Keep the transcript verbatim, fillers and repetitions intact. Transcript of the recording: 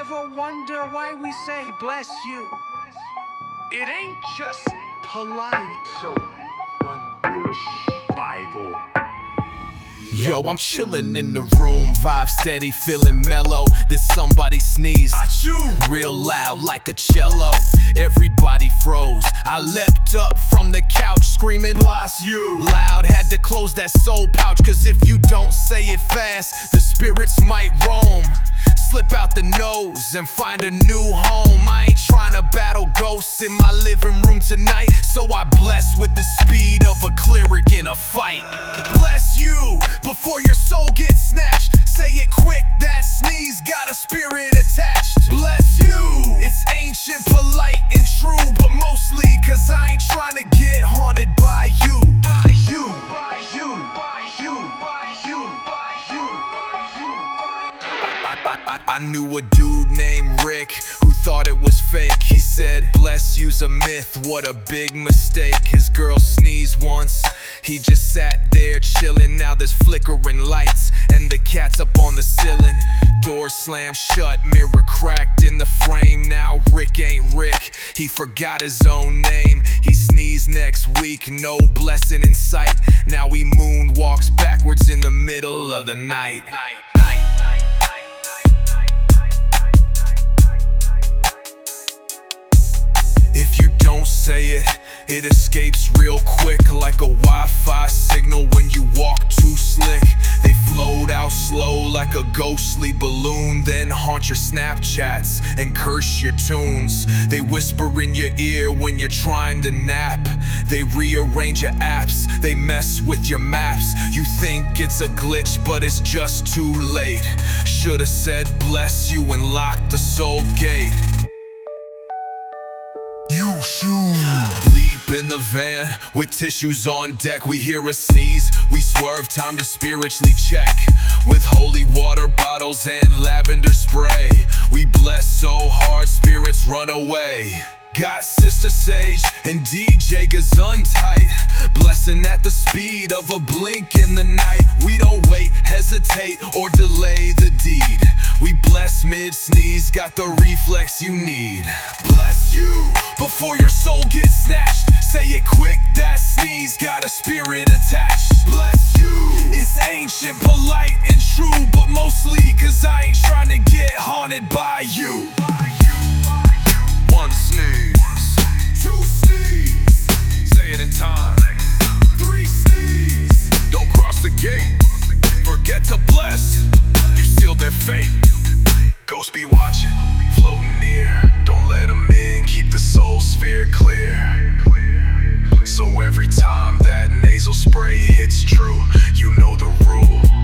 Ever wonder why we say bless you? It ain't just polite. So, Bible. Yo, I'm chillin' in the room, vibe steady, feeling mellow. Then somebody sneezed, real loud like a cello. Everybody froze. I leapt up from the couch, screaming, bless you. Loud, had to close that soul pouch, cause if you don't say it fast, the spirits might roam. Slip out the nose and find a new home. I ain't trying to battle ghosts in my living room tonight, so I bless with the speed of a cleric in a fight. Bless you before your soul gets snatched. Say it quick, that sneeze got a spirit attached. Bless you, it's ancient, polite, and true, but mostly cause I ain't trying to get haunted by you. By you, by you, by you, by you, by you, by you. I, I, I, I knew a dude named Rick who thought it was fake. He said, bless you's a myth, what a big mistake. His girl sneezed once, he just sat there chillin'. Now there's flickering lights and the cat's up on the ceiling. Door slammed shut, mirror cracked in the frame. Now Rick ain't Rick, he forgot his own name. He sneezed next week, no blessing in sight. Now he moonwalks backwards in the middle of the night. If you don't say it, it escapes real quick, like a Wi-Fi signal when you walk too slick. They float out slow like a ghostly balloon, then haunt your Snapchats and curse your tunes. They whisper in your ear when you're trying to nap. They rearrange your apps, they mess with your maps. You think it's a glitch, but it's just too late. Should've said bless you and locked the soul gate. You shoot. Leap in the van with tissues on deck. We hear a sneeze, we swerve, time to spiritually check. With holy water bottles and lavender spray, we bless so hard spirits run away. Got Sister Sage and D J Gesundheit, blessing at the speed of a blink in the night. We don't wait, hesitate, or delay the deed. We bless mid-sneeze, got the reflex you need. Bless you before your soul gets snatched. Say it quick, that sneeze got a spirit attached. Bless you, it's ancient, polite, and true, but mostly cause I ain't trying to get haunted by you. One sneeze, two sneeze, say it in time. Three sneeze, don't cross the gate. Forget to bless, you sealed their fate. Ghosts be watching, floating near. Don't let them in, keep the soul sphere clear. So every time that nasal spray hits true, you know the rule.